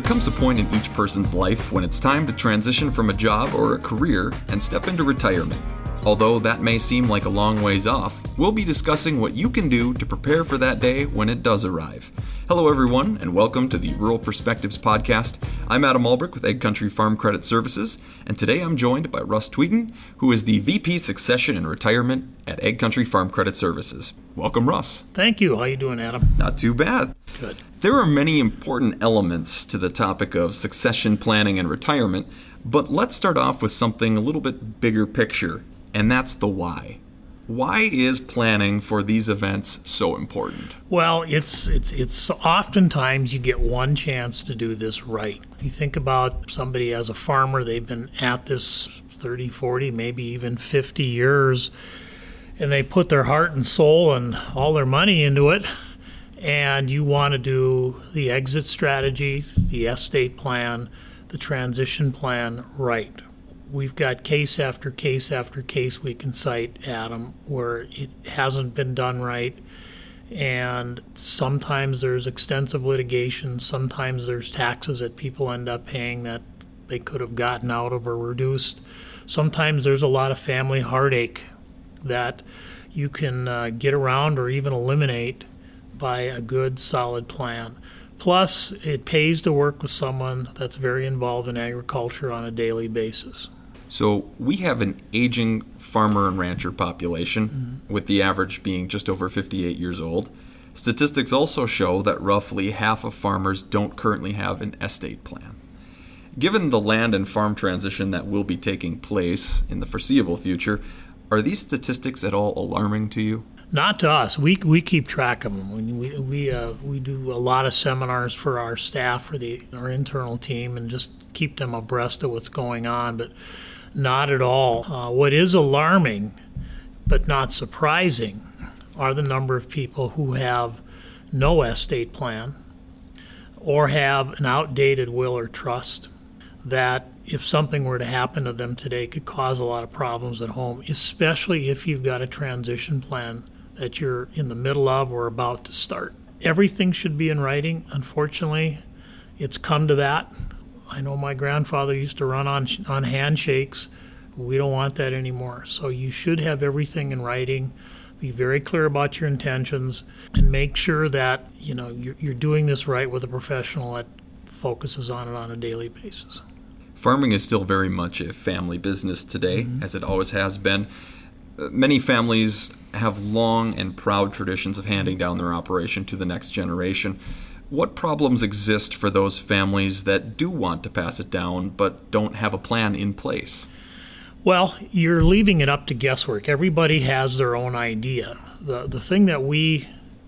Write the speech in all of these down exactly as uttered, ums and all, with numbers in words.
comes a point in each person's life when it's time to transition from a job or a career and step into retirement. Although that may seem like a long ways off, we'll be discussing what you can do to prepare for that day when it does arrive. Hello everyone, and welcome to the Rural Perspectives Podcast. I'm Adam Albrecht with AgCountry Farm Credit Services, and today I'm joined by Russ Tweeden, who is the V P Succession and Retirement at AgCountry Farm Credit Services. Welcome, Russ. Thank you. How you doing, Adam? Not too bad. Good. There are many important elements to the topic of succession planning and retirement, but let's start off with something a little bit bigger picture, and that's the why. Why is planning for these events so important? Well, it's it's it's oftentimes you get one chance to do this right. If you think about somebody as a farmer, they've been at this thirty, forty, maybe even fifty years, and they put their heart and soul and all their money into it, and you want to do the exit strategy, the estate plan, the transition plan right. We've got case after case after case we can cite, Adam, where it hasn't been done right. And sometimes there's extensive litigation. Sometimes there's taxes that people end up paying that they could have gotten out of or reduced. Sometimes there's a lot of family heartache that you can uh, get around or even eliminate by a good, solid plan. Plus, it pays to work with someone that's very involved in agriculture on a daily basis. So we have an aging farmer and rancher population, mm-hmm. with the average being just over fifty-eight years old. Statistics also show that roughly half of farmers don't currently have an estate plan. Given the land and farm transition that will be taking place in the foreseeable future, are these statistics at all alarming to you? Not to us. We we keep track of them. We we we, uh, we do a lot of seminars for our staff, for the our internal team, and just keep them abreast of what's going on. But not at all. Uh, what is alarming, but not surprising, are the number of people who have no estate plan or have an outdated will or trust that, if something were to happen to them today, could cause a lot of problems at home, especially if you've got a transition plan that you're in the middle of or about to start. Everything should be in writing. Unfortunately, it's come to that. I know my grandfather used to run on on handshakes. We don't want that anymore. So you should have everything in writing. Be very clear about your intentions, and make sure that you know you're, you're doing this right with a professional that focuses on it on a daily basis. Farming is still very much a family business today, mm-hmm. as it always has been. Uh, many families have long and proud traditions of handing down their operation to the next generation. What problems exist for those families that do want to pass it down but don't have a plan in place? Well, you're leaving it up to guesswork. Everybody has their own idea. The the thing that we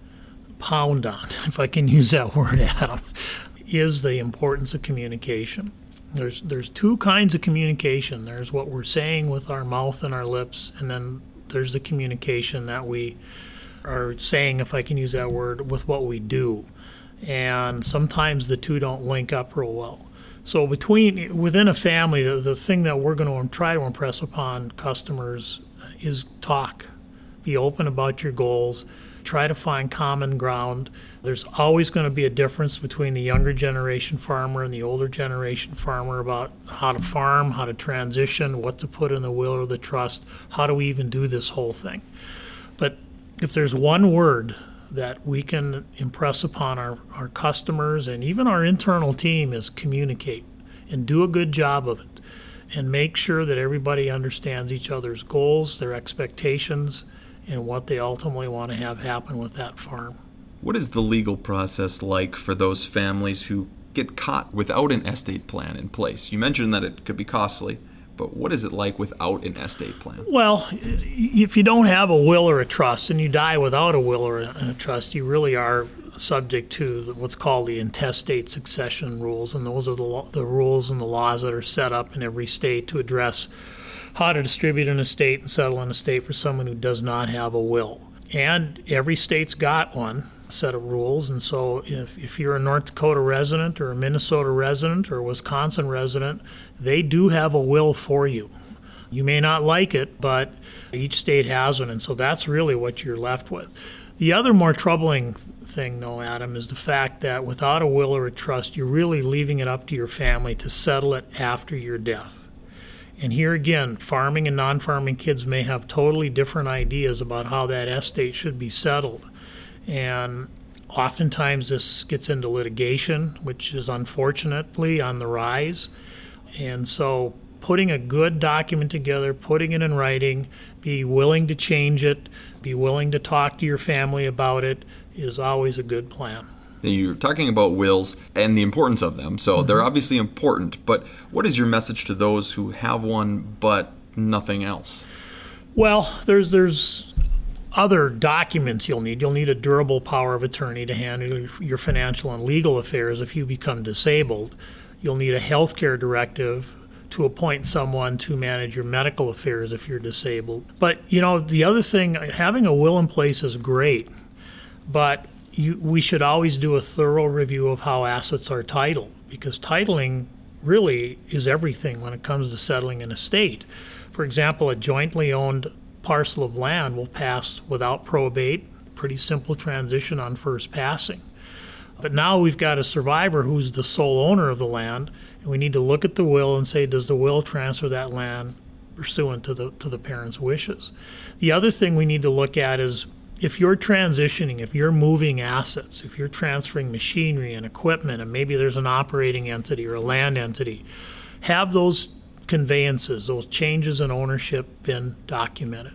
pound on, if I can use that word, Adam, is the importance of communication. There's there's two kinds of communication. There's what we're saying with our mouth and our lips, and then there's the communication that we are saying, if I can use that word, with what we do. And sometimes the two don't link up real well. So between within a family, the, the thing that we're going to try to impress upon customers is talk. Be open about your goals. Try to find common ground. There's always going to be a difference between the younger generation farmer and the older generation farmer about how to farm, how to transition, what to put in the will or the trust, how do we even do this whole thing. But if there's one word that we can impress upon our, our customers and even our internal team, is communicate, and do a good job of it, and make sure that everybody understands each other's goals, their expectations, and what they ultimately want to have happen with that farm. What is the legal process like for those families who get caught without an estate plan in place? You mentioned that it could be costly, but what is it like without an estate plan? Well, if you don't have a will or a trust and you die without a will or a trust, you really are subject to what's called the intestate succession rules, and those are the, lo- the rules and the laws that are set up in every state to address how to distribute an estate and settle an estate for someone who does not have a will. And every state's got one set of rules, and so if, if you're a North Dakota resident or a Minnesota resident or a Wisconsin resident, they do have a will for you. You may not like it, but each state has one, and so that's really what you're left with. The other more troubling thing, though, Adam, is the fact that without a will or a trust, you're really leaving it up to your family to settle it after your death. And here again, farming and non-farming kids may have totally different ideas about how that estate should be settled. And oftentimes this gets into litigation, which is unfortunately on the rise. And so putting a good document together, putting it in writing, be willing to change it, be willing to talk to your family about it is always a good plan. You're talking about wills and the importance of them, so mm-hmm. they're obviously important, but what is your message to those who have one but nothing else? Well, there's there's other documents you'll need. You'll need a durable power of attorney to handle your financial and legal affairs if you become disabled. You'll need a health care directive to appoint someone to manage your medical affairs if you're disabled. But, you know, the other thing, having a will in place is great, but you, we should always do a thorough review of how assets are titled, because titling really is everything when it comes to settling an estate. For example, a jointly owned parcel of land will pass without probate, pretty simple transition on first passing. But now we've got a survivor who's the sole owner of the land, and we need to look at the will and say, does the will transfer that land pursuant to the to the parents' wishes? The other thing we need to look at is if you're transitioning, if you're moving assets, if you're transferring machinery and equipment, and maybe there's an operating entity or a land entity, have those conveyances, those changes in ownership been documented?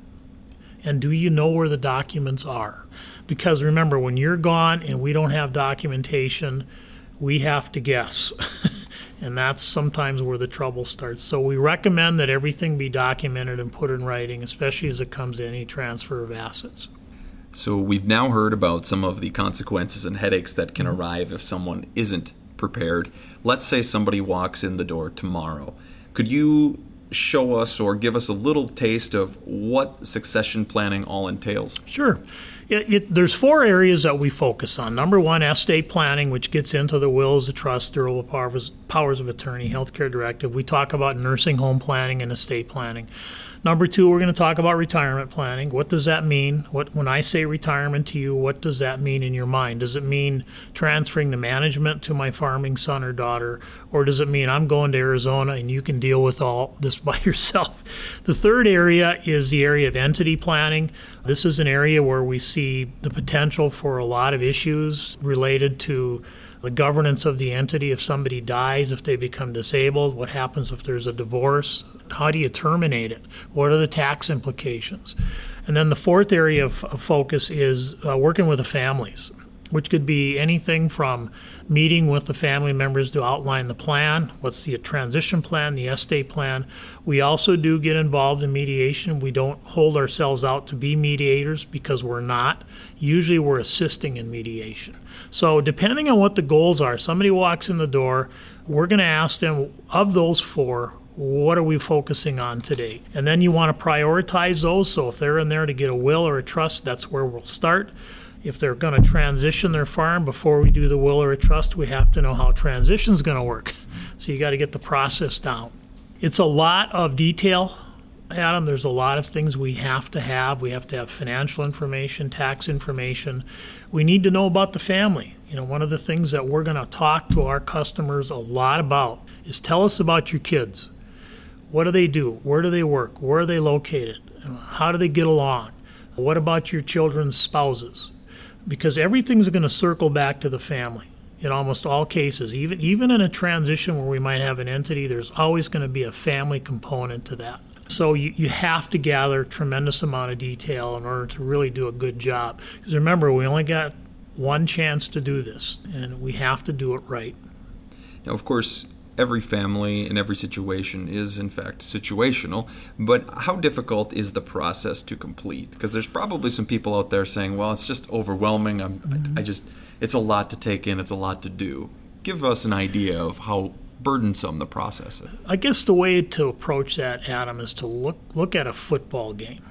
And do you know where the documents are? Because remember, when you're gone and we don't have documentation, we have to guess. And that's sometimes where the trouble starts. So we recommend that everything be documented and put in writing, especially as it comes to any transfer of assets. So we've now heard about some of the consequences and headaches that can arrive if someone isn't prepared. Let's say somebody walks in the door tomorrow. Could you show us or give us a little taste of what succession planning all entails? Sure. It, it, there's four areas that we focus on. Number one, estate planning, which gets into the wills, the trust, durable powers, powers of attorney, healthcare directive. We talk about nursing home planning and estate planning. Number two, we're going to talk about retirement planning. What does that mean? What, when I say retirement to you, what does that mean in your mind? Does it mean transferring the management to my farming son or daughter? Or does it mean I'm going to Arizona and you can deal with all this by yourself? The third area is the area of entity planning. This is an area where we see the potential for a lot of issues related to the governance of the entity. If somebody dies, if they become disabled, what happens if there's a divorce? How do you terminate it? What are the tax implications? And then the fourth area of, of focus is uh, working with the families, which could be anything from meeting with the family members to outline the plan, what's the transition plan, the estate plan. We also do get involved in mediation. We don't hold ourselves out to be mediators because we're not. Usually we're assisting in mediation. So depending on what the goals are, somebody walks in the door, we're going to ask them, of those four, what are we focusing on today? And then you want to prioritize those. So if they're in there to get a will or a trust, that's where we'll start. If they're going to transition their farm, before we do the will or a trust, we have to know how transition is going to work. So you got to get the process down. It's a lot of detail, Adam. There's a lot of things we have to have. We have to have financial information, tax information. We need to know about the family. You know, one of the things that we're going to talk to our customers a lot about is tell us about your kids. What do they do? Where do they work? Where are they located? How do they get along? What about your children's spouses? Because everything's going to circle back to the family in almost all cases. Even even in a transition where we might have an entity, there's always going to be a family component to that. So you, you have to gather a tremendous amount of detail in order to really do a good job. Because remember, we only got one chance to do this, and we have to do it right. Now, of course, every family and every situation is, in fact, situational, but how difficult is the process to complete? Because there's probably some people out there saying, well, it's just overwhelming. I'm, mm-hmm. I just, it's a lot to take in. It's a lot to do. Give us an idea of how burdensome the process is. I guess the way to approach that, Adam, is to look look at a football game.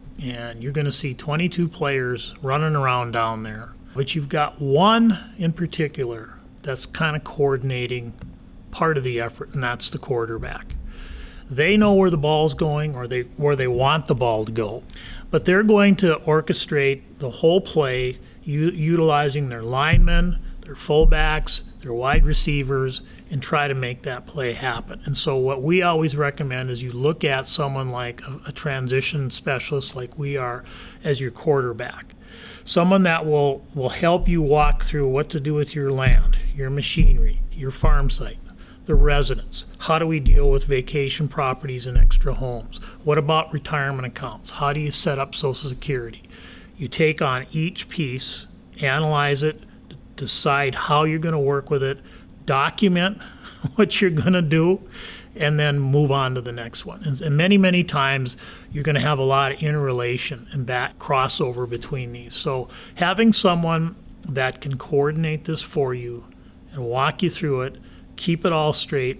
And you're going to see twenty-two players running around down there, but you've got one in particular that's kind of coordinating part of the effort, and that's the quarterback. They know where the ball's going, or they where they want the ball to go. But they're going to orchestrate the whole play u- utilizing their linemen, their fullbacks, their wide receivers, and try to make that play happen. And so what we always recommend is you look at someone like a, a transition specialist like we are as your quarterback. Someone that will, will help you walk through what to do with your land, your machinery, your farm site, the residents. How do we deal with vacation properties and extra homes? What about retirement accounts? How do you set up Social Security? You take on each piece, analyze it, decide how you're going to work with it, document what you're going to do, and then move on to the next one. And, and many, many times you're going to have a lot of interrelation and back crossover between these. So having someone that can coordinate this for you and walk you through it, keep it all straight,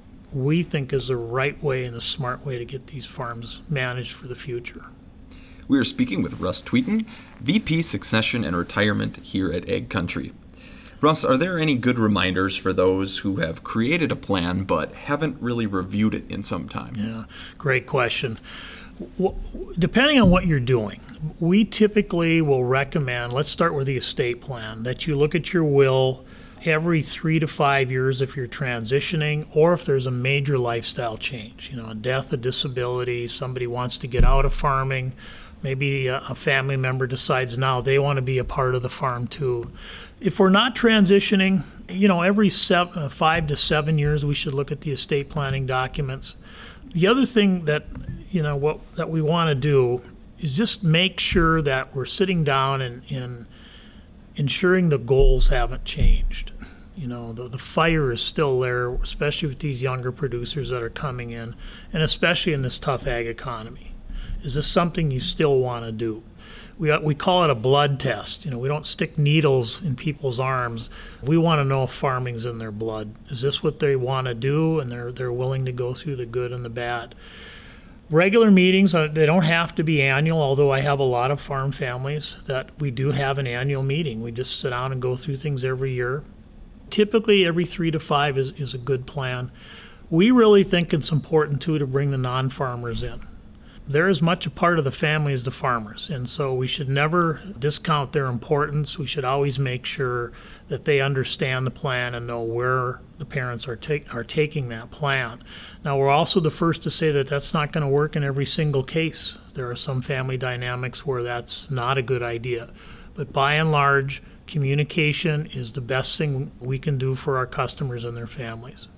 we think is the right way and the smart way to get these farms managed for the future. We are speaking with Russ Tweeten, V P Succession and Retirement here at Ag Country. Russ, are there any good reminders for those who have created a plan but haven't really reviewed it in some time? Yeah, great question. W- depending on what you're doing, we typically will recommend, let's start with the estate plan, that you look at your will every three to five years if you're transitioning, or if there's a major lifestyle change, you know, a death, a disability, somebody wants to get out of farming, maybe a, a family member decides now they want to be a part of the farm too. If we're not transitioning, you know, every seven, uh, five to seven years we should look at the estate planning documents. The other thing that, you know, what that we want to do is just make sure that we're sitting down and, and ensuring the goals haven't changed. You know, the, the fire is still there, especially with these younger producers that are coming in, and especially in this tough ag economy. Is this something you still want to do? We we call it a blood test. You know, we don't stick needles in people's arms. We want to know if farming's in their blood. Is this what they want to do, and they're they're willing to go through the good and the bad? Regular meetings, uh, they don't have to be annual, although I have a lot of farm families that we do have an annual meeting. We just sit down and go through things every year. Typically, every three to five is, is a good plan. We really think it's important, too, to bring the non-farmers in. They're as much a part of the family as the farmers, and so we should never discount their importance. We should always make sure that they understand the plan and know where the parents are, ta- are taking that plan. Now, we're also the first to say that that's not going to work in every single case. There are some family dynamics where that's not a good idea. But by and large, communication is the best thing we can do for our customers and their families.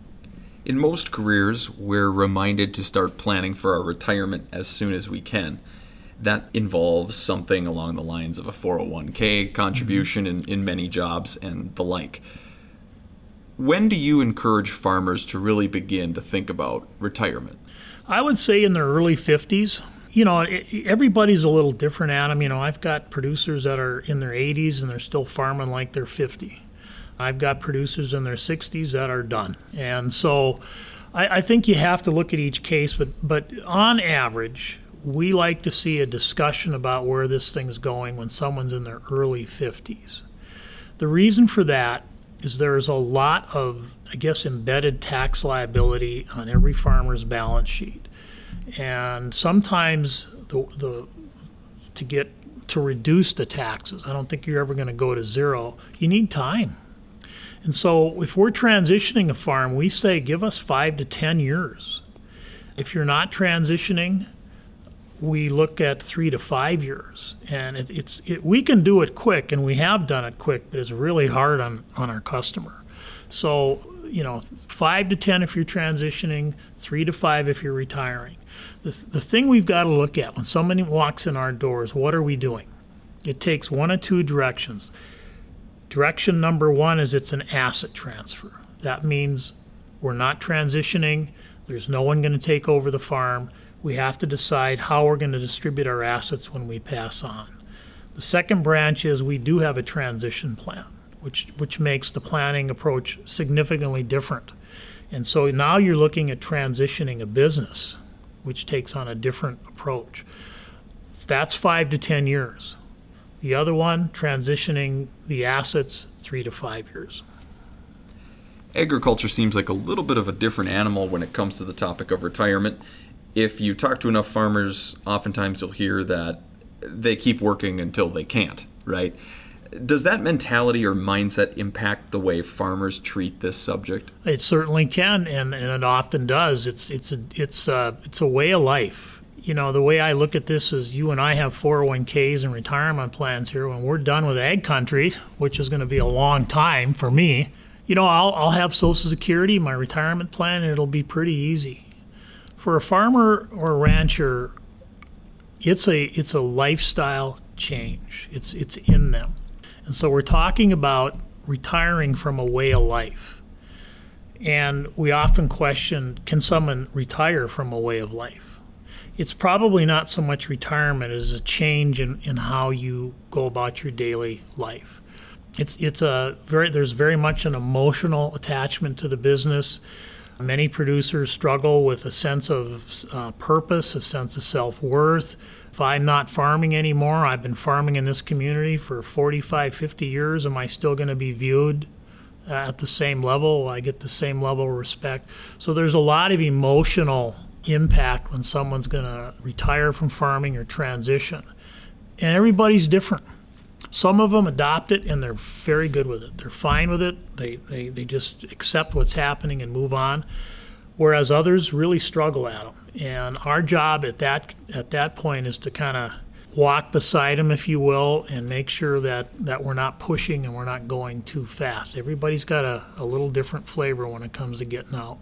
In most careers, we're reminded to start planning for our retirement as soon as we can. That involves something along the lines of a four oh one k contribution in, in many jobs and the like. When do you encourage farmers to really begin to think about retirement? I would say in their early fifties. You know, it, everybody's a little different, Adam. You know, I've got producers that are in their eighties and they're still farming like they're fifty. I've got producers in their sixties that are done. And so I, I think you have to look at each case, but, but on average, we like to see a discussion about where this thing's going when someone's in their early fifties. The reason for that is there's a lot of, I guess, embedded tax liability on every farmer's balance sheet. And sometimes the, the to get to reduce the taxes, I don't think you're ever going to go to zero, you need time. And so if we're transitioning a farm, we say give us five to ten years. If you're not transitioning, we look at three to five years. And it, it's it, we can do it quick, and we have done it quick, but it's really hard on, on our customer. So, you know, five to ten if you're transitioning, three to five if you're retiring. The, the thing we've got to look at when somebody walks in our doors, what are we doing? It takes one of two directions. Direction number one is it's an asset transfer. That means we're not transitioning. There's no one going to take over the farm. We have to decide how we're going to distribute our assets when we pass on. The second branch is we do have a transition plan, which which makes the planning approach significantly different. And so now you're looking at transitioning a business, which takes on a different approach. That's five to ten years. The other one, transitioning the assets, three to five years. Agriculture seems like a little bit of a different animal when it comes to the topic of retirement. If you talk to enough farmers, oftentimes you'll hear that they keep working until they can't, right? Does that mentality or mindset impact the way farmers treat this subject? It certainly can, and, and it often does. It's it's a it's a, it's a way of life. You know, the way I look at this is you and I have four oh one k's and retirement plans here. When we're done with ag country, which is going to be a long time for me, you know, I'll I'll have Social Security, my retirement plan, and it'll be pretty easy. For a farmer or a rancher, it's a it's a lifestyle change. It's it's in them. And so we're talking about retiring from a way of life. And we often question, can someone retire from a way of life? It's probably not so much retirement as a change in, in how you go about your daily life. It's it's a very there's very much an emotional attachment to the business. Many producers struggle with a sense of uh, purpose, a sense of self-worth. If I'm not farming anymore, I've been farming in this community for forty-five, fifty years, am I still going to be viewed uh, at the same level? Will I get the same level of respect? So there's a lot of emotional impact when someone's going to retire from farming or transition. And everybody's different. Some of them adopt it and they're very good with it. They're fine with it. They, they, they just accept what's happening and move on. Whereas others really struggle at them. And our job at that at that point is to kind of walk beside them, if you will, and make sure that, that we're not pushing and we're not going too fast. Everybody's got a, a little different flavor when it comes to getting out.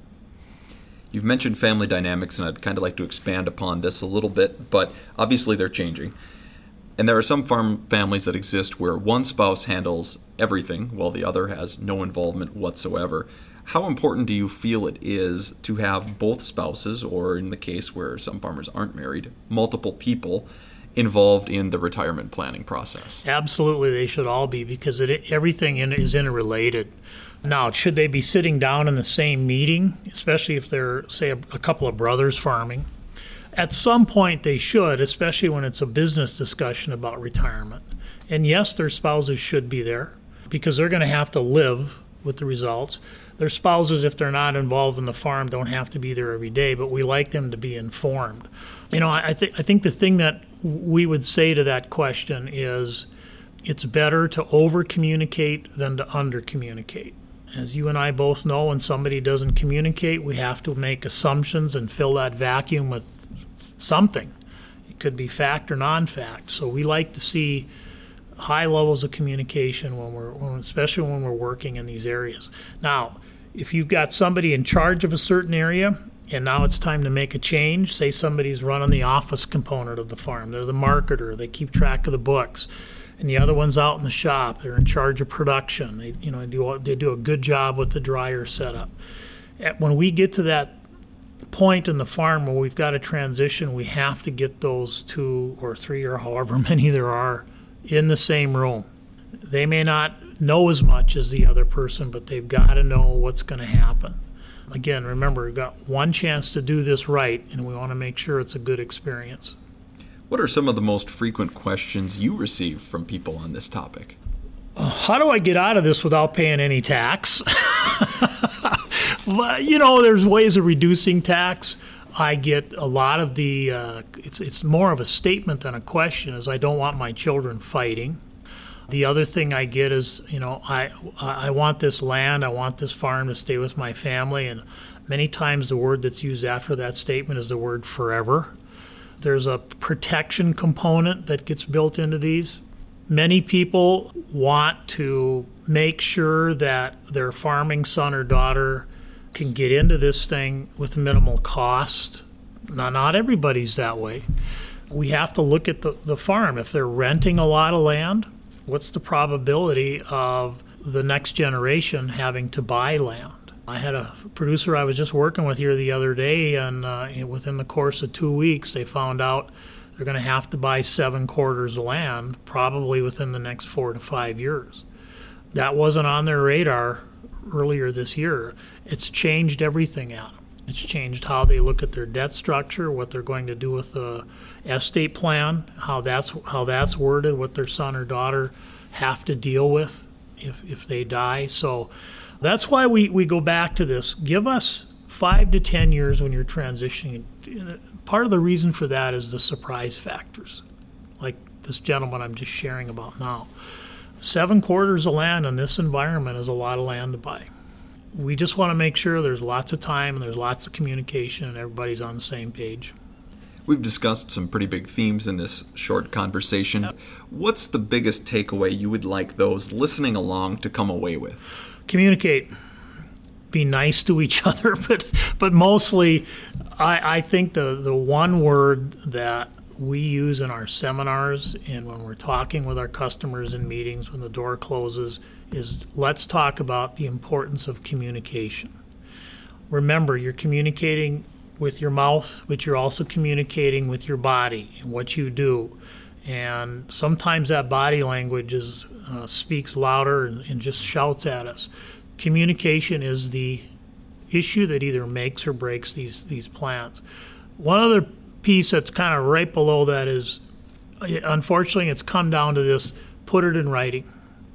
You've mentioned family dynamics, and I'd kind of like to expand upon this a little bit, but obviously they're changing. And there are some farm families that exist where one spouse handles everything while the other has no involvement whatsoever. How important do you feel it is to have both spouses, or in the case where some farmers aren't married, multiple people involved in the retirement planning process? Absolutely, they should all be, because it, everything in, is interrelated. Now, should they be sitting down in the same meeting, especially if they're, say, a, a couple of brothers farming? At some point they should, especially when it's a business discussion about retirement. And yes, their spouses should be there because they're going to have to live with the results. Their spouses, if they're not involved in the farm, don't have to be there every day, but we like them to be informed. You know, I, th- I think the thing that we would say to that question is it's better to over-communicate than to under-communicate. As you and I both know, when somebody doesn't communicate, we have to make assumptions and fill that vacuum with something. It could be fact or non-fact. So we like to see high levels of communication when we're, when, especially when we're working in these areas. Now, if you've got somebody in charge of a certain area and now it's time to make a change, say somebody's running the office component of the farm, they're the marketer, they keep track of the books, and the other one's out in the shop, they're in charge of production, they, you know, do, they do a good job with the dryer setup. When we get to that point in the farm where we've got a transition, we have to get those two or three or however many there are in the same room. They may not know as much as the other person, but they've got to know what's going to happen. Again, remember, we've got one chance to do this right, and we want to make sure it's a good experience. What are some of the most frequent questions you receive from people on this topic? Uh, how do I get out of this without paying any tax? Well, you know, there's ways of reducing tax. I get a lot of the, uh, it's it's more of a statement than a question, is I don't want my children fighting. The other thing I get is, you know, I I want this land, I want this farm to stay with my family, and many times the word that's used after that statement is the word forever. There's a protection component that gets built into these. Many people want to make sure that their farming son or daughter can get into this thing with minimal cost. Now, not everybody's that way. We have to look at the, the farm. If they're renting a lot of land, what's the probability of the next generation having to buy land? I had a producer I was just working with here the other day, and uh, within the course of two weeks, they found out they're going to have to buy seven quarters of land, probably within the next four to five years. That wasn't on their radar earlier this year. It's changed everything out. It's changed how they look at their debt structure, what they're going to do with the estate plan, how that's how that's worded, what their son or daughter have to deal with if if they die. So That's why we, we go back to this. Give us five to ten years when you're transitioning. Part of the reason for that is the surprise factors, like this gentleman I'm just sharing about now. Seven quarters of land in this environment is a lot of land to buy. We just want to make sure there's lots of time and there's lots of communication and everybody's on the same page. We've discussed some pretty big themes in this short conversation. Yep. What's the biggest takeaway you would like those listening along to come away with? Communicate. Be nice to each other, but but mostly I, I think the, the one word that we use in our seminars and when we're talking with our customers in meetings when the door closes is let's talk about the importance of communication. Remember, you're communicating with your mouth, but you're also communicating with your body and what you do. And sometimes that body language is uh, speaks louder and, and just shouts at us. Communication is the issue that either makes or breaks these these plans. One other piece that's kind of right below that is, unfortunately, it's come down to this: put it in writing.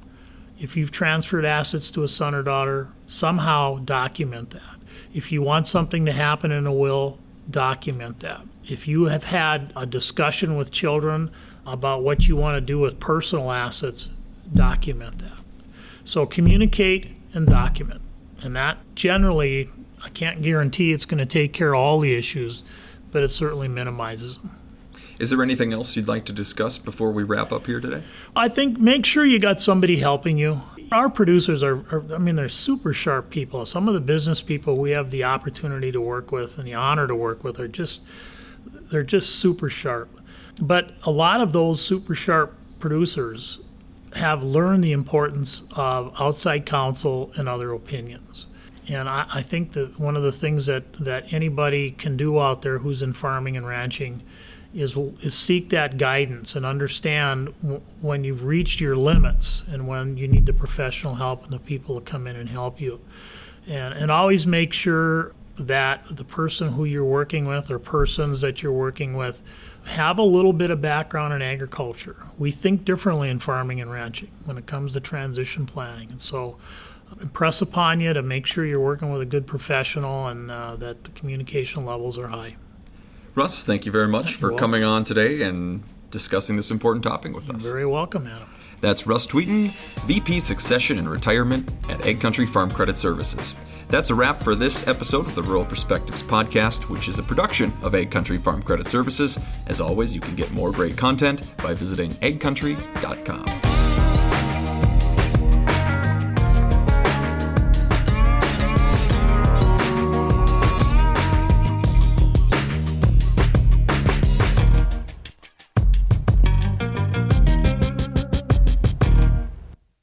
If you've transferred assets to a son or daughter, somehow document that. If you want something to happen in a will, document that. If you have had a discussion with children about what you want to do with personal assets, document that. So communicate and document. And that generally, I can't guarantee it's going to take care of all the issues, but it certainly minimizes them. Is there anything else you'd like to discuss before we wrap up here today? I think make sure you got somebody helping you. Our producers are, are, I mean, they're super sharp people. Some of the business people we have the opportunity to work with and the honor to work with are just, they're just super sharp. But a lot of those super sharp producers have learned the importance of outside counsel and other opinions. And I, I think that one of the things that, that anybody can do out there who's in farming and ranching is is seek that guidance and understand w- when you've reached your limits and when you need the professional help and the people to come in and help you. And and always make sure that the person who you're working with or persons that you're working with have a little bit of background in agriculture. We think differently in farming and ranching when it comes to transition planning. And so impress upon you to make sure you're working with a good professional and uh, that the communication levels are high. Russ, thank you very much for coming on today and discussing this important topic with us. You're very welcome, Adam. That's Russ Tweeten, V P Succession and Retirement at AgCountry Farm Credit Services. That's a wrap for this episode of the Rural Perspectives Podcast, which is a production of AgCountry Farm Credit Services. As always, you can get more great content by visiting ag country dot com.